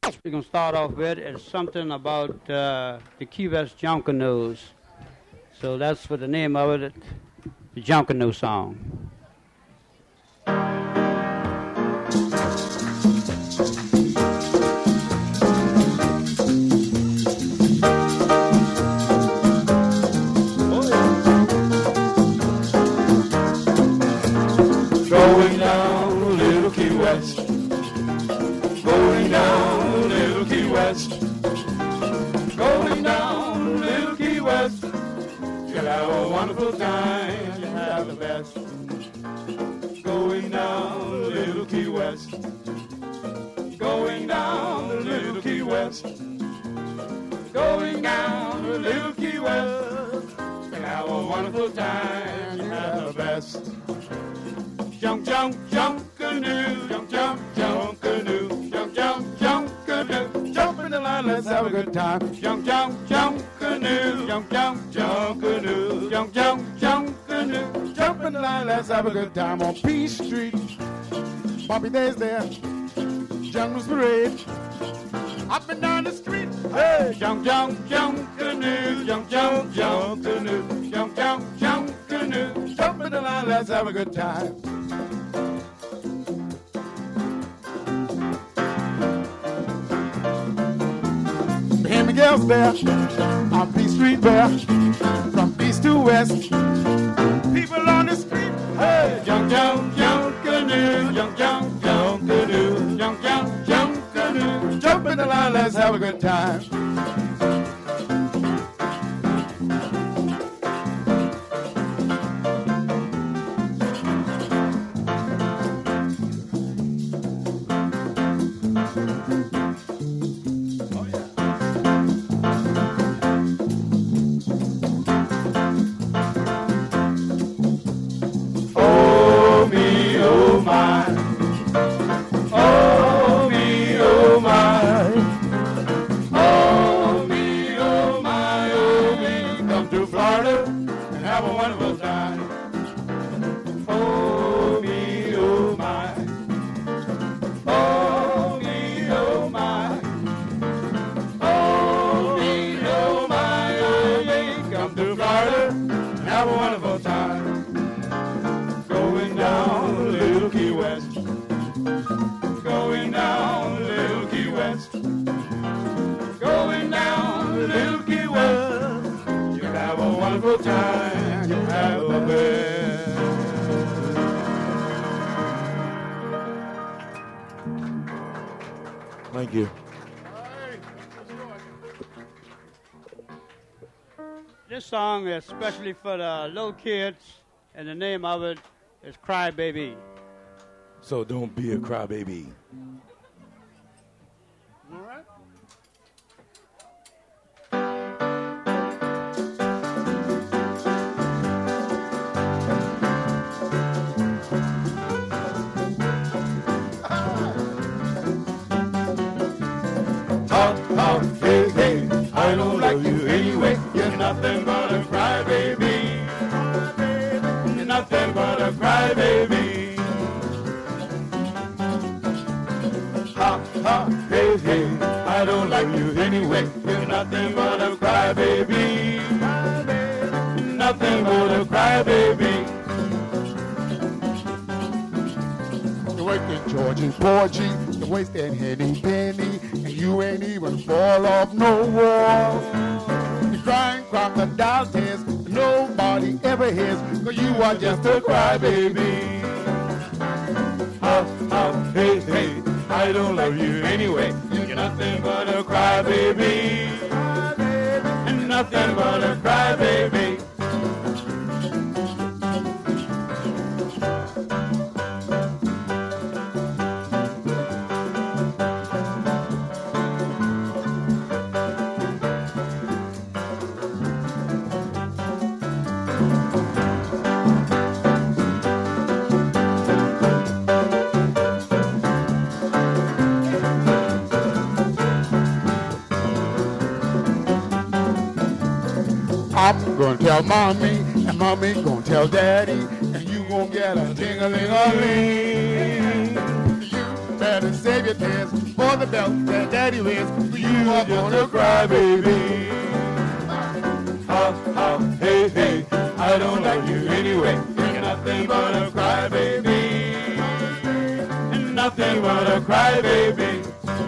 We're going to start off with is something about the Key West Junkanoo. So that's what the name of it, the Junkanoo song. Going down Little Key West, going down Little Key West, going down Little Key West. You'll have a wonderful time, you'll have the best. Going down Little Key West, going down Little Key West, going down Little Key West. You'll have a wonderful time, you'll have the best. Jump, jump, jump, canoe, jump, jump, jump, canoe, jump, jump, jump, canoe, jump in the line, let's have a good time. Jump, jump, jump, canoe, jump, jump, jump, canoe, jump, jump, jump, canoe, jump in the line, let's have a good time on Peace Street. Bobby Day's there, Jungle's Parade, up and down the street. Hey, jump, jump, jump, canoe, jump, jump, jump, canoe, jump, jump, jump, canoe, jump in the line, let's have a good time. Miguel's there, on Peace Street there, from east to west. People on the street, hey, jump, jump, jump, canoe, jump, jump, jump, canoe, jump, jump, jump, canoe, jump in the line, let's have a good time. Thank you. This song is especially for the little kids, and the name of it is Cry Baby. So don't be a crybaby. All right. Hey, hey, I don't like you anyway. You're nothing but a crybaby. You're nothing but a crybaby. Ha, ha, hey, hey, I don't like you anyway. You're nothing but a crybaby. Nothing but a crybaby. You're working Georgie, Porgy, you're wasting Henny Penny, and you ain't even fall off no wall. You're crying crocodile tears, nobody ever hears, 'cause you are just a crybaby. Ha, ha, hey, hey, I don't love you anyway. You're nothing but a crybaby. And nothing but a crybaby. I'm gonna tell mommy, and mommy gonna tell daddy, and you gonna get a ting-a-ling-a-ling. You better save your tears for the belt that daddy wears. You are gonna cry, baby. Ha, ha, hey, hey, I don't like you anyway. You're nothing but a crybaby. Nothing but a crybaby.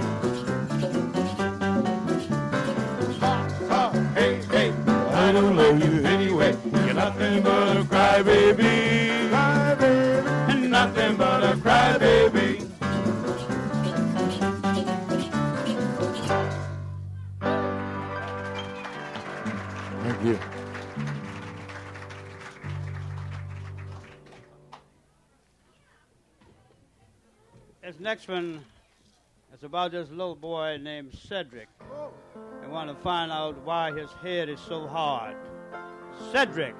Ha, ha, hey, hey, I don't love you anyway. You're nothing but a crybaby. Crybaby. Nothing but a crybaby. Thank you. This next one is about this little boy named Cedric. I want to find out why his head is so hard. Cedric.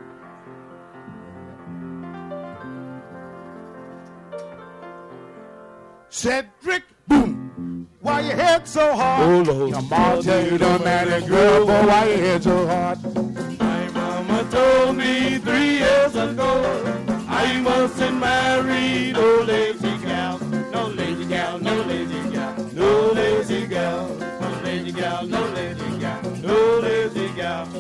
Cedric, boom. Why your head so hard? Oh, Lord. Your mom tell you don't matter, girl, boy, why your head so hard? My mama told me 3 years ago I mustn't marry no lazy gal. No lazy gal, no lazy gal. No lazy gal. No lazy gal, no lazy gal. No lazy gal.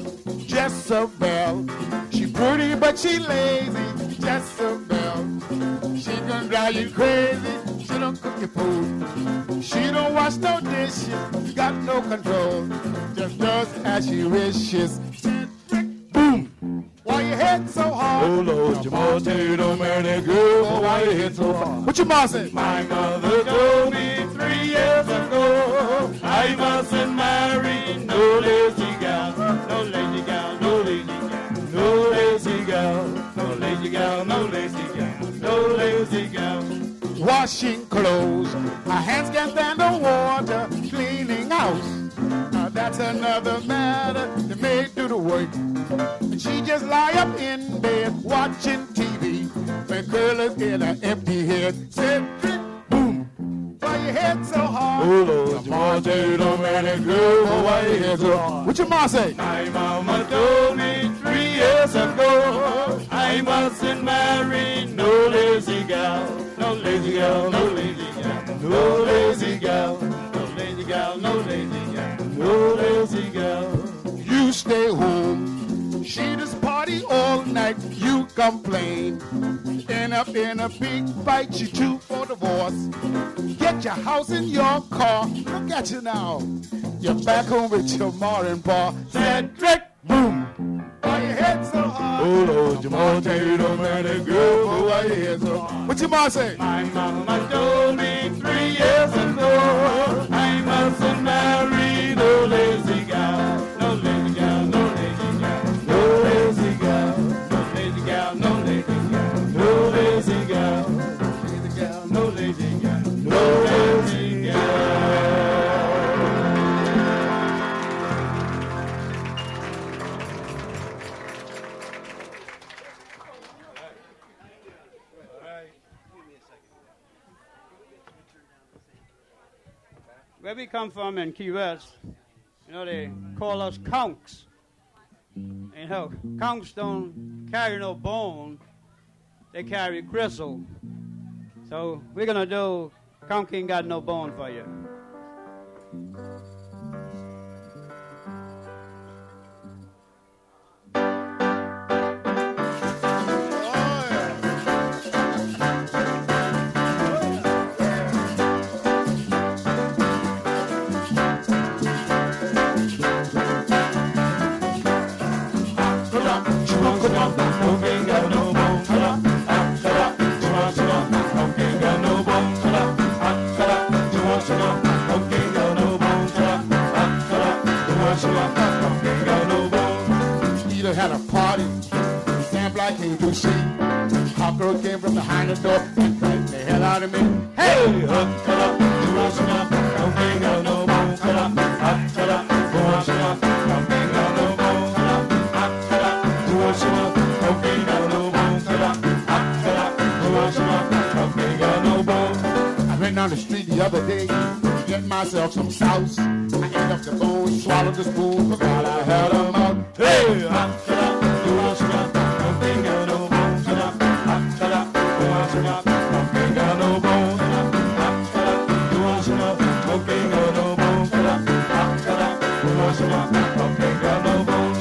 Jezebel, she pretty but she lazy. Jezebel, she gonna drive you crazy. She don't cook your food. She don't wash no dishes. Got no control. Just does as she wishes. Cedric, boom. Why your head so hard? Oh Lord, your mama tell you don't marry that girl. Oh, why your head so hard? What your mom say? My mother told me 3 years ago I mustn't marry no lazy gal. No lazy gal, no lazy gal. No lazy gal, no lazy gal, no lazy gal. No lazy gal. Washing clothes, her hands can't stand the water. Cleaning house, now that's another matter. The maid do the work, and she just lie up in bed watching TV. When girl is in an empty head, Cedric, boom. Why your head so hard? Oh Lord, your mama tell you don't marry that girl. Oh, why your head so hard? What your mom say? My mama told me 3 years ago I mustn't marry no lazy gal. No lazy gal, no lazy gal. No lazy gal. No lazy gal, no lazy gal. No lazy gal. You stay home, she just party all night. You complain, end up in a big fight. You two for divorce. Get your house and your car. Look at you now. You're back home with your mom and pa. Cedric, boom. Why your head so hard? Oh Lord, your mama tell you don't marry that girl. Oh, why your head so hard? What your mom say? My mama told me 3 years ago I mustn't marry no lazy gal. No lazy gal, no lazy gal. No lazy gal. No lazy gal, no lazy gal. No lazy gal. Lazy gal, no lazy gal. No lazy gal. Where we come from in Key West, you know, they call us conks. You know, conks don't carry no bone, they carry gristle. So we're going to do Conk Ain't Got No Bone for you. Peter had a party. Sam Black came to see. Hot girl came from behind the door and frightened the hell out of me. Hey, cut up, Conk ain't got no bone. Cut up, cut up, Conk ain't got no bone. Cut up, Conk ain't got no bone. Cut up, Conk ain't got no bone. I went down the street the other day to get myself some sauce. I ate up the bone, swallowed the spoon, forgot I had a mouth. Hey, cut up, Conk ain't got no bone. Cut up, Conk ain't got no bone. Cut washing up, coke ain't got no bones.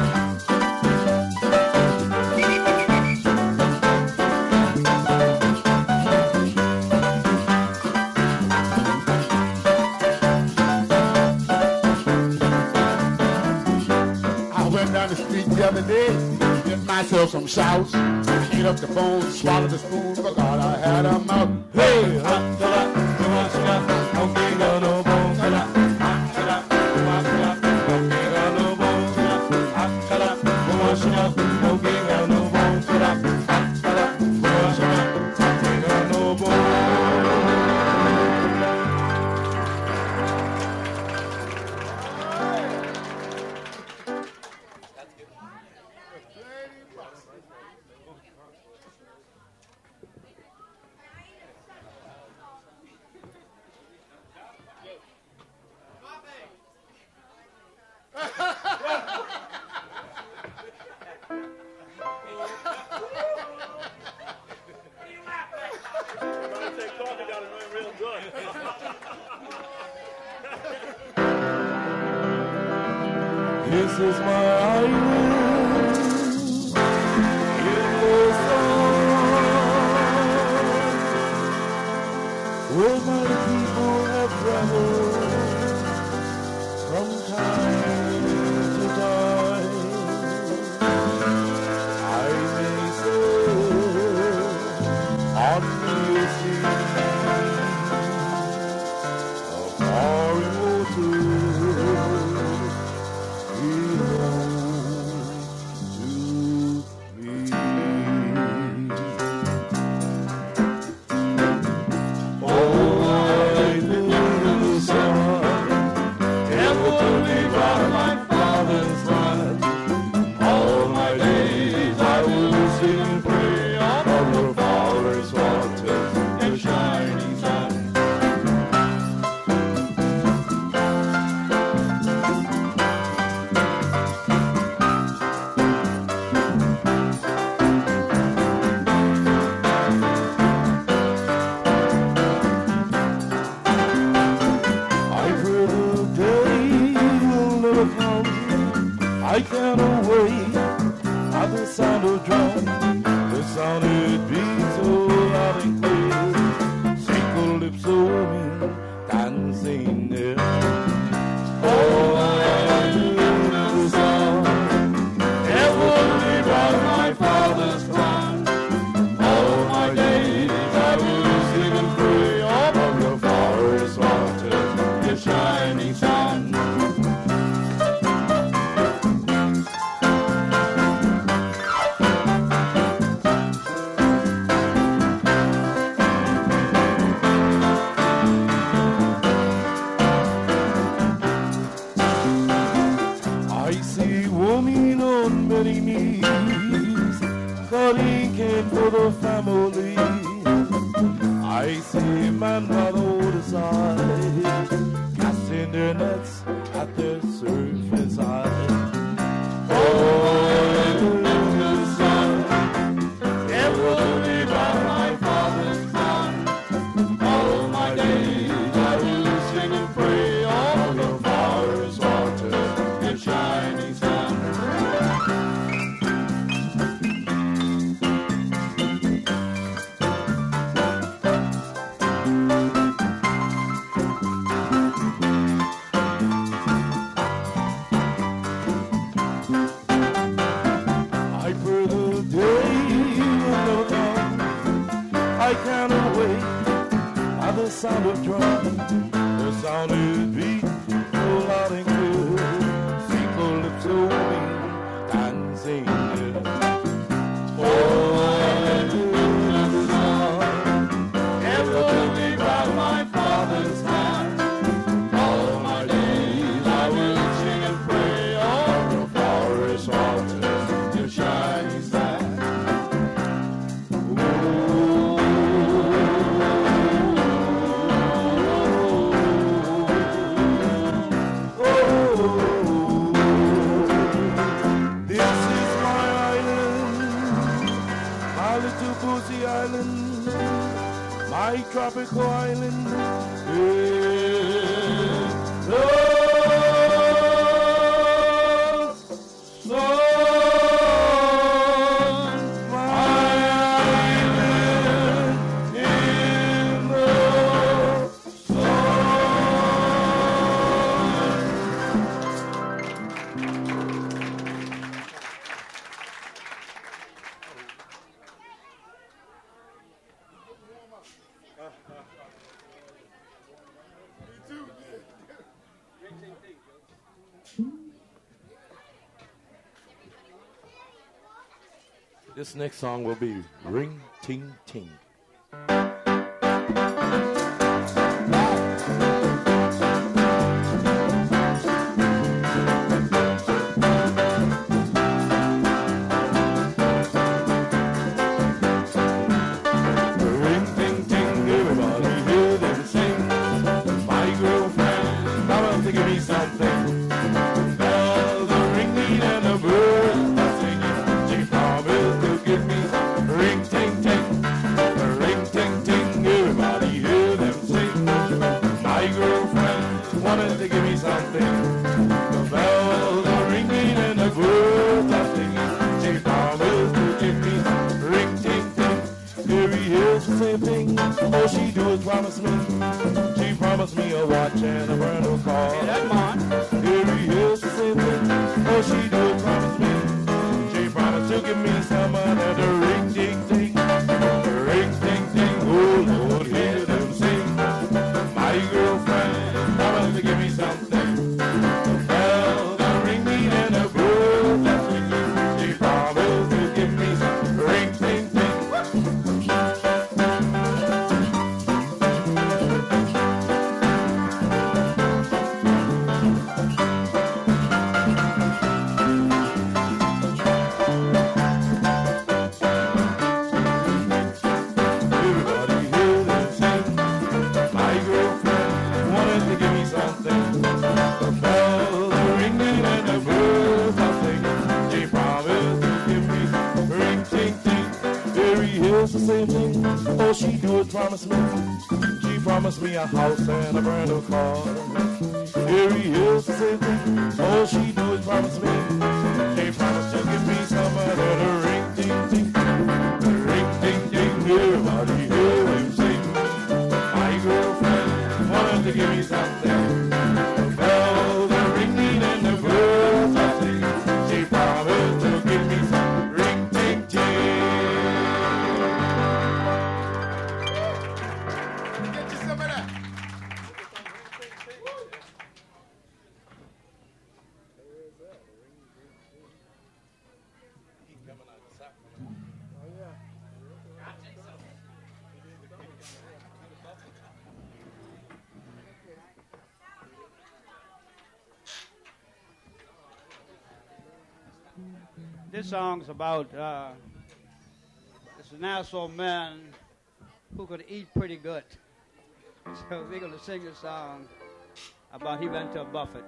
I went down the street the other day, get myself some shouts. Ate up the bones, swallowed the spoon, forgot I had a mouth. Hey, hot to that, you washing up, coke ain't got no bones. Hot to that, you washing up, coke ain't got no bones. Hot to that, you washing up, coke ain't got no bones. Hot to that, you washing up, coke ain't got no bones. This is my island in the sun, where my people have traveled from time to time. I may sail on the sea of foreign waters. I can't away at the sound of drum. The sound it beats so loud and clear. Single lips of women dancing there. Oh, I love the song. Heavenly by my father's plan. All my days I will sing and pray above the forest waters, the shining sun. For the family, I see man by the waterside, casting their nets at the surface side. Oh, the sun, heavenly by my father's plan. All my days I will sing and pray all the forest waters, the shining sun. Sound of drum, the sound is beat so loud and clear. People lips of women dancing there. Oh, I love the song. Heavenly by my father's hand. All my days I will sing and pray all the forest waters, the shining sand. This is my This next song will be Ring Ting Ting. All she do is promise me. She promised me a watch and a brand new car. Hey, that's mine. Every year's the same thing. All she do is promise me. She promised to give me some of that ring ding ding. Ring ding ding. Oh Lord, hear them sing. My girlfriend promised to give me something. Well, the ring beat and the girl that's ringing. She promised to give me some ring ding ding. The same thing, all she do is promise me. She promised me a house and a brand new car. Every year's the same thing, all she do is promise me. She promised to give me some of that ring ding ding. Ring ding ding, everybody hear him sing. My girlfriend wanted to give me something. Well, the ring ding and the girls are singing. She promised to give me some ring ding ding. This song's about it's a Nassau man who could eat pretty good. So we're going to sing a song about he went to a buffet.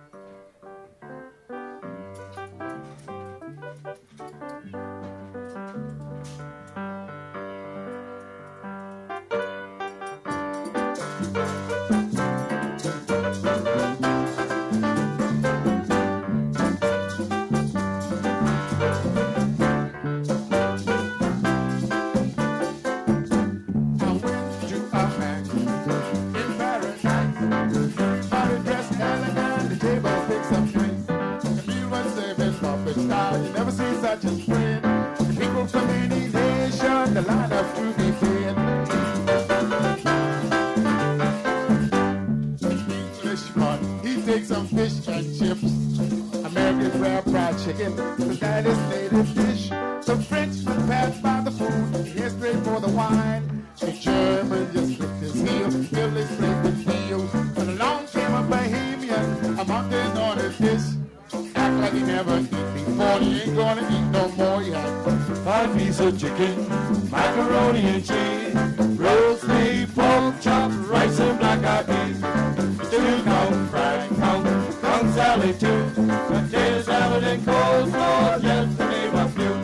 Chicken, cause that is native dish. Some French passed by the food, here's straight for the wine. The German just licked his heels, Billy played the field. When along came a Bahamian, a mountain on his dish. Act like he never eat before, he ain't gonna eat no more yet. 5 pieces of chicken, macaroni and cheese, roast beef, pork chop, rice and black-eyed peas. Stew, count, fried, count salad too. Potato salad and coleslaw, just to name a few.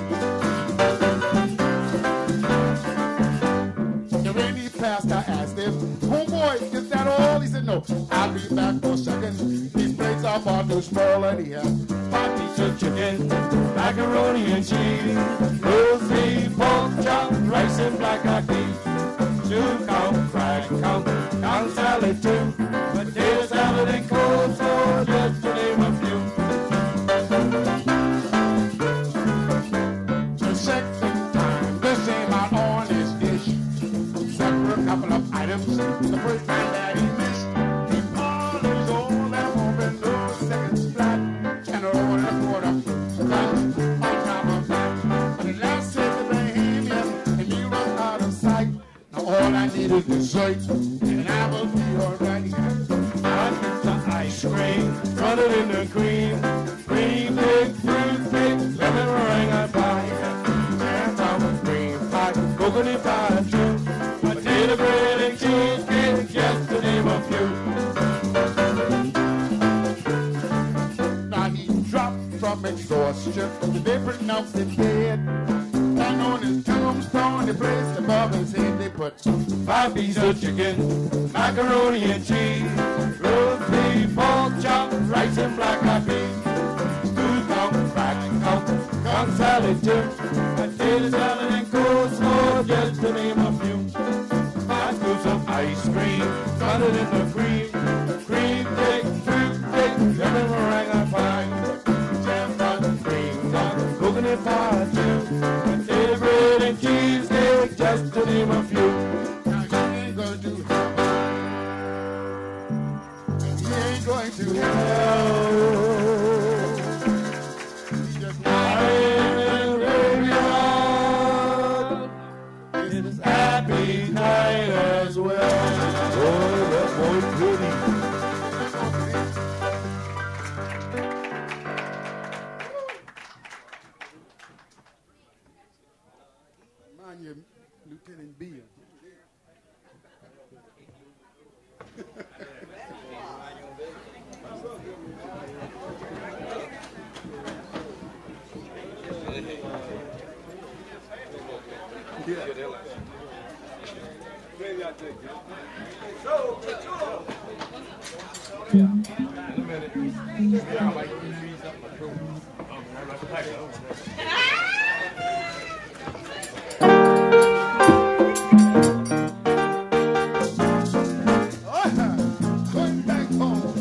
And when he passed, I asked him, homeboy, is that all? He said, no, I'll be back for a second. These plates are far too small and he had 5 pieces of chicken, macaroni and cheese, roast beef, pork chop, rice and black-eyed peas. Stew, count, fried, count salad too. Potato salad and coleslaw, just to name a few. The second time, this came out on his dish. Separate couple of items. The first time that he missed, he polished all them open those seconds flat and rolled a quarter right on top of that. But the last wait, and I will be alright. I get the ice cream, run it in the cream, cream cake, fruit cake, lemon meringue I buy, jam with cream pie, coconut pie too, potato bread and cheesecake, just to name a few. Now he dropped from exhaustion, they pronounced him dead. And on his tombstone, they placed above his head, they put 5 pieces of chicken, macaroni and cheese, roast beef, pork chop, rice and black eyed peas, stew cock, fried cock, conch salad too, potato salad and coleslaw, just to name a few. 5 scoops of ice cream, started in the cream, cream cake, fruit cake, lemon meringue I find, jam pot, cream tart, coconut pie too, potato bread and cheesecake, just to name a few. now he ain't gonna do he ain't going to hell. He just It's happy night as well. Boy, that boy pretty. mind you, Lieutenant Beale. Going back home.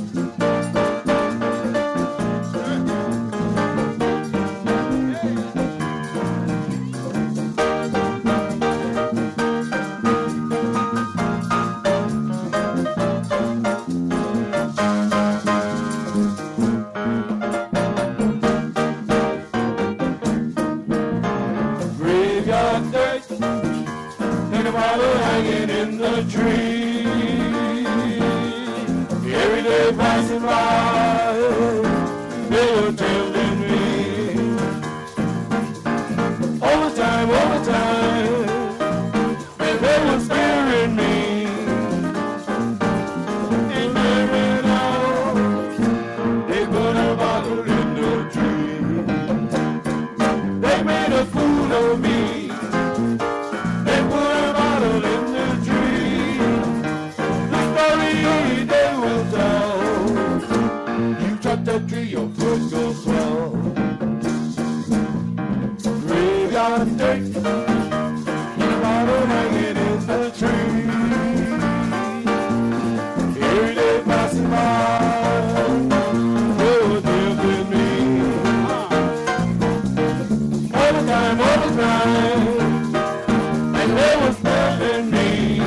Graveyard dirt, and a bottle hanging in the tree. Every day passing by, they were telling me. All the time, and they were scaring me. And there now, they put a bottle in the tree. They made a fool of me. They put a bottle in the tree. The story they will tell. You cut that tree, your foot goes swell. Graveyard dirt, and a bottle hanging in the tree. Every day passing by, they were tempting me. All the time, and they were telling me.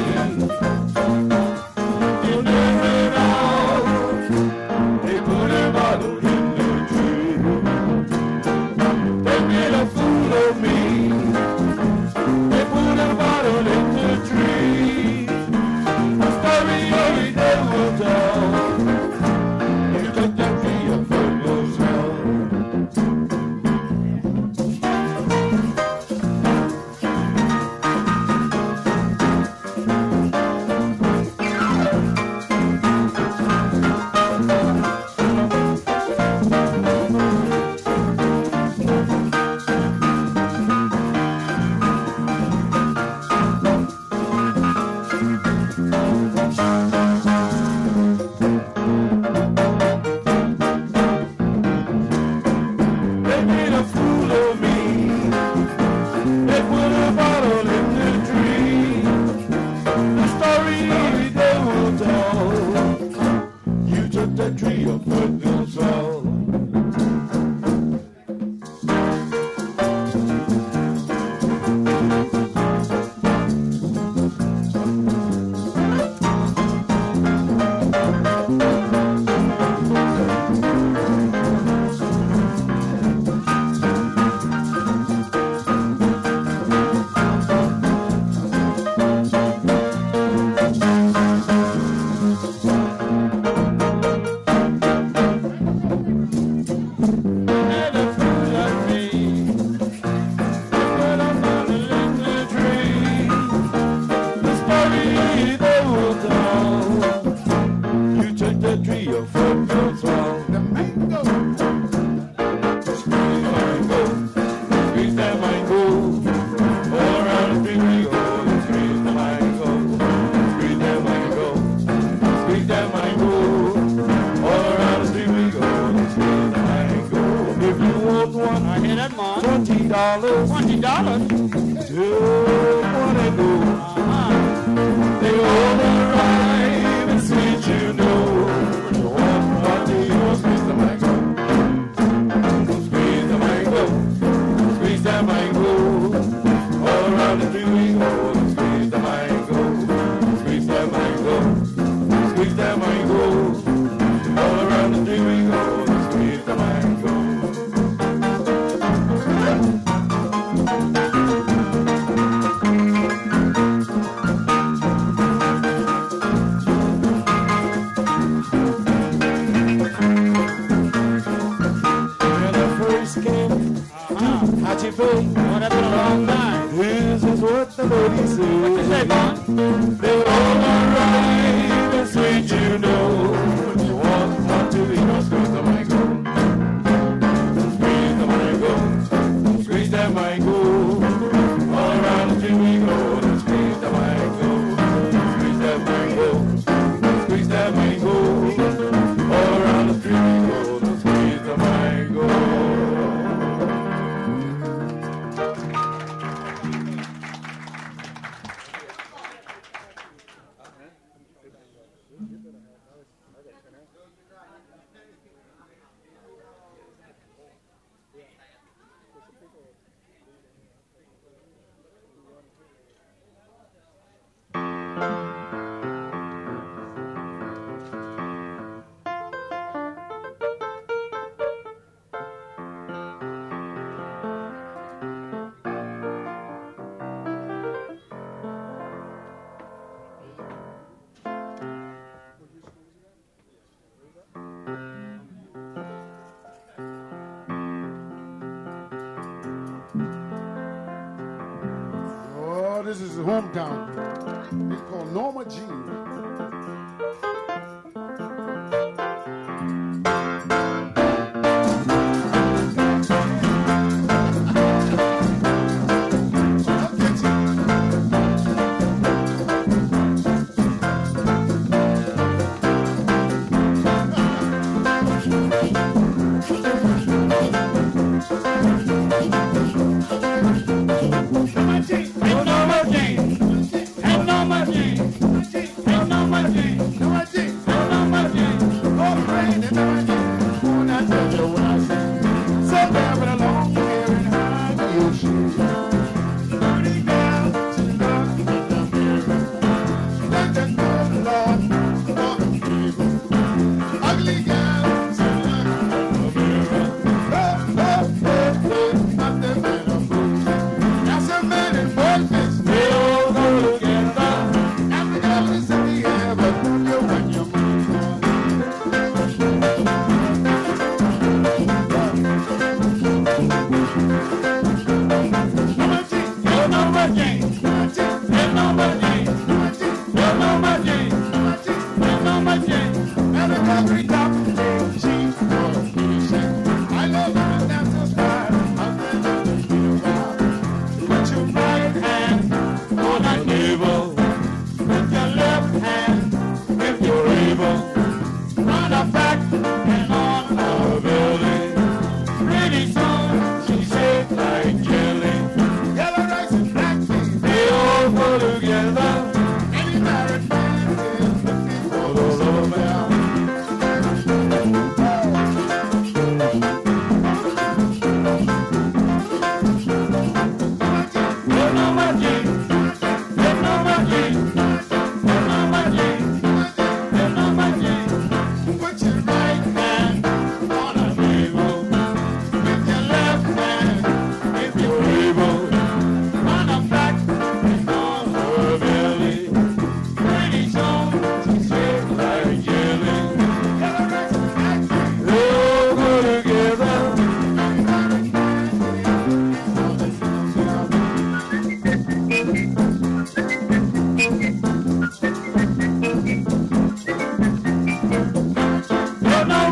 You never know, they put a bottle in the tree. They made a fool of me. They put a bottle in the tree. The story they will tell. You took that tree, your foot will swell. They made a fool of me. They put a bottle in the tree. The story they will tell. You took that tree, your foot will swell. the tree of fruit goes swell. The mango. Squeeze the mango, squeeze that mango. All around the tree we go, squeeze the mango. Squeeze that mango, squeeze that mango. All around the tree we go, squeeze the mango. If you want one, I hear that, man. $20. $20? Just wanna go. They all arrive and sweet, you know. You want what do you want? Squeeze the mango. Squeeze the mango. Squeeze that mango. All around the tree we go. Squeeze the mango. Squeeze that mango. Squeeze that mango. All around the tree we go. Squeeze the mango. Oh, that's been a long time. This is what the lady said. What you say, man? They all arrive and sweet, you know. You want to be no squeeze the mango. Squeeze the mango. Squeeze that mango. All around the tree we go. Squeeze the mango. Squeeze that mango. Squeeze that mango. All around the tree we go. Squeeze the mango. Oh, this is his hometown. It's called Norma Jean. Ain't no more Jean. Ain't no more Jean. Ain't no more Jean.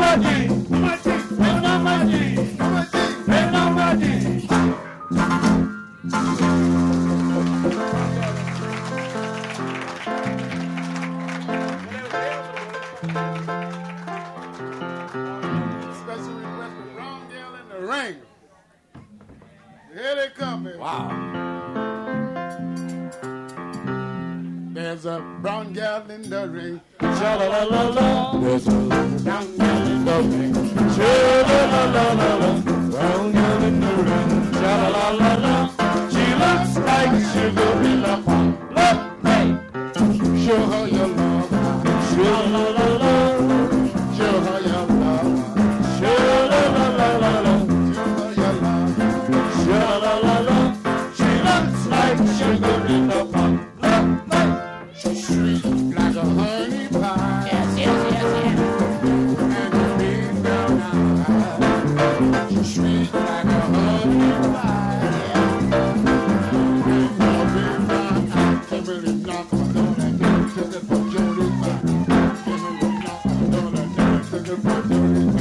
Special request for Brown Girl in the Ring. Here they come, baby. Wow. There's a brown girl in the ring. Sha-la-la-la-la. There's a brown girl in the ring. Sha-la-la-la-la-la. Brown girl in the ring. Sha-la-la-la-la. She looks like sugar in a pot. Look, hey. Show her your love. Sha-la-la-la. Show her your love. Sha-la-la-la-la-la. Show her your love. Sha-la-la-la. She looks like sugar in a pot. Look, hey. She's sweet like a honey pie. Yes, yes, yes, yes. And the big brown eyes. She's sweet like a honey pie. And the big brown eyes. Can't really knock her on that door. Took it for Jody's mind. Can't really knock her on that door. Took it for Jody's mind.